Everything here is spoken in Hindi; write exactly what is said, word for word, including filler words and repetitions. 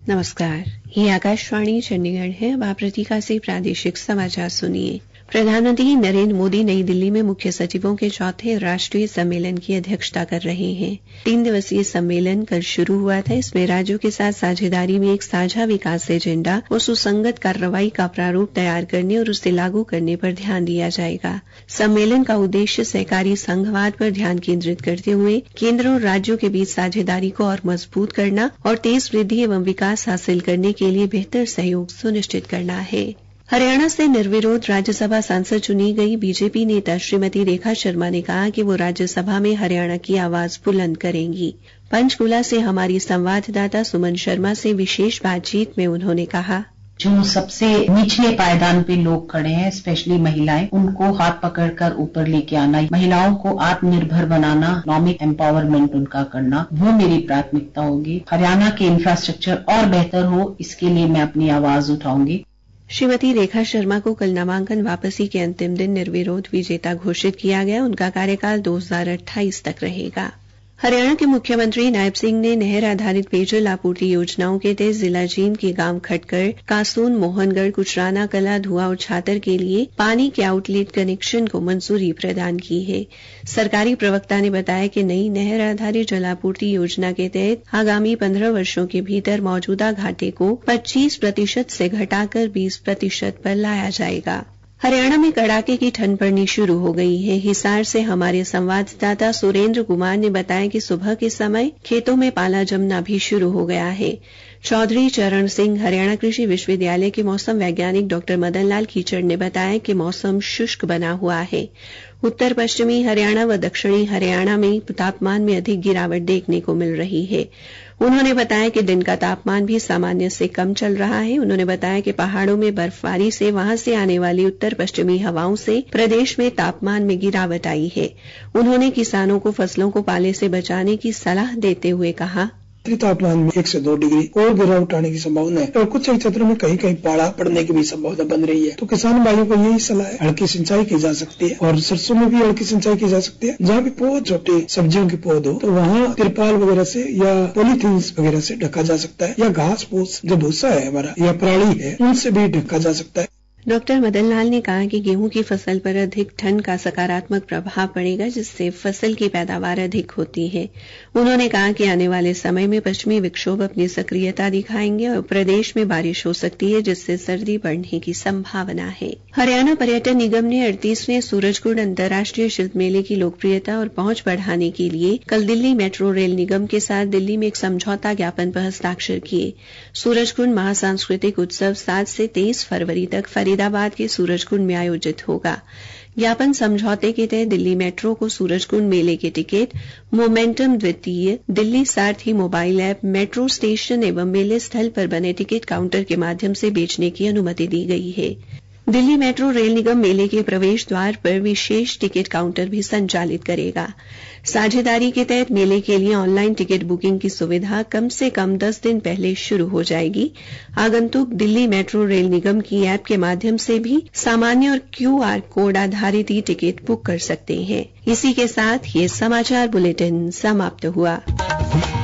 नमस्कार, ये आकाशवाणी चंडीगढ़ है। अब आप रतिका से प्रादेशिक समाचार सुनिए। प्रधानमंत्री नरेंद्र मोदी नई दिल्ली में मुख्य सचिवों के चौथे राष्ट्रीय सम्मेलन की अध्यक्षता कर रहे हैं। तीन दिवसीय सम्मेलन कल शुरू हुआ था। इसमें राज्यों के साथ साझेदारी में एक साझा विकास एजेंडा और सुसंगत कार्रवाई का प्रारूप तैयार करने और उसे लागू करने पर ध्यान दिया जाएगा। सम्मेलन का उद्देश्य सहकारी संघवाद पर ध्यान केंद्रित करते हुए केंद्र और राज्यों के बीच साझेदारी को और मजबूत करना और तेज वृद्धि एवं विकास हासिल करने के लिए बेहतर सहयोग सुनिश्चित करना है। हरियाणा से निर्विरोध राज्यसभा सांसद चुनी गई बीजेपी नेता श्रीमती रेखा शर्मा ने कहा कि वो राज्यसभा में हरियाणा की आवाज बुलंद करेंगी। पंचकूला से हमारी संवाददाता सुमन शर्मा से विशेष बातचीत में उन्होंने कहा, जो सबसे निचले पायदान पे लोग खड़े हैं, स्पेशली महिलाएं, उनको हाथ पकड़कर ऊपर लेके आना, महिलाओं को आत्मनिर्भर बनाना, इकोनॉमिक एम्पावरमेंट उनका करना, वो मेरी प्राथमिकता होगी। हरियाणा के इंफ्रास्ट्रक्चर और बेहतर हो, इसके लिए मैं अपनी आवाज उठाऊंगी। श्रीमती रेखा शर्मा को कल नामांकन वापसी के अंतिम दिन निर्विरोध विजेता घोषित किया गया। उनका कार्यकाल दो हज़ार अट्ठाईस तक रहेगा। हरियाणा के मुख्यमंत्री नायब सिंह ने नहर आधारित पेयजल आपूर्ति योजनाओं के तहत जिला जींद के गांव खटकर, कासून, मोहनगढ़, कुचराना कला, धुआ और छातर के लिए पानी के आउटलेट कनेक्शन को मंजूरी प्रदान की है। सरकारी प्रवक्ता ने बताया कि नई नहर आधारित जलापूर्ति योजना के तहत आगामी पंद्रह वर्षों के भीतर मौजूदा घाटे को पच्चीस प्रतिशत से घटाकर बीस प्रतिशत पर लाया जाएगा। हरियाणा में कड़ाके की ठंड पड़नी शुरू हो गई है। हिसार से हमारे संवाददाता सुरेंद्र कुमार ने बताया कि सुबह के समय खेतों में पाला जमना भी शुरू हो गया है। चौधरी चरण सिंह हरियाणा कृषि विश्वविद्यालय के मौसम वैज्ञानिक डॉ मदन लाल कीचड़ ने बताया कि मौसम शुष्क बना हुआ है। उत्तर पश्चिमी हरियाणा व दक्षिणी हरियाणा में तापमान में अधिक गिरावट देखने को मिल रही है। उन्होंने बताया कि दिन का तापमान भी सामान्य से कम चल रहा है। उन्होंने बताया कि पहाड़ों में बर्फबारी से वहां से आने वाली उत्तर पश्चिमी हवाओं से प्रदेश में तापमान में गिरावट आई है। उन्होंने किसानों को फसलों को पाले से बचाने की सलाह देते हुए कहा, तापमान में एक से दो डिग्री और गिरावट आने की संभावना है और कुछ क्षेत्रों में कहीं कहीं पाला पड़ने की भी संभावना बन रही है। तो किसान भाइयों को यही सलाह है, हल्की सिंचाई की जा सकती है और सरसों में भी हल्की सिंचाई की जा सकती है। जहाँ भी पौध छोटे सब्जियों के पौध हो तो वहाँ तिरपाल वगैरह से या पॉलीथीन वगैरह से ढका जा सकता है, या घास फूस जो भूसा है हमारा या पराली है उनसे भी ढका जा सकता है। डॉक्टर मदन लाल ने कहा कि गेहूं की फसल पर अधिक ठंड का सकारात्मक प्रभाव पड़ेगा, जिससे फसल की पैदावार अधिक होती है। उन्होंने कहा कि आने वाले समय में पश्चिमी विक्षोभ अपनी सक्रियता दिखाएंगे और प्रदेश में बारिश हो सकती है, जिससे सर्दी बढ़ने की संभावना है। हरियाणा पर्यटन निगम ने अड़तीसवें सूरजकुंड अंतर्राष्ट्रीय शिल्प मेले की लोकप्रियता और पहुंच बढ़ाने के लिए कल दिल्ली मेट्रो रेल निगम के साथ दिल्ली में एक समझौता ज्ञापन पर हस्ताक्षर किए। सूरजकुंड महासांस्कृतिक उत्सव सात से तेईस फरवरी तक फरीदाबाद के सूरजकुंड में आयोजित होगा। ज्ञापन समझौते के तहत दिल्ली मेट्रो को सूरजकुंड मेले के टिकट, मोमेंटम द्वितीय, दिल्ली सारथी मोबाइल ऐप, मेट्रो स्टेशन एवं मेले स्थल पर बने टिकट काउंटर के माध्यम से बेचने की अनुमति दी गई है। दिल्ली मेट्रो रेल निगम मेले के प्रवेश द्वार पर विशेष टिकट काउंटर भी संचालित करेगा। साझेदारी के तहत मेले के लिए ऑनलाइन टिकट बुकिंग की सुविधा कम से कम दस दिन पहले शुरू हो जाएगी। आगंतुक दिल्ली मेट्रो रेल निगम की ऐप के माध्यम से भी सामान्य और क्यू आर कोड आधारित ही टिकट बुक कर सकते हैं। इसी के साथ ये समाचार बुलेटिन समाप्त हुआ।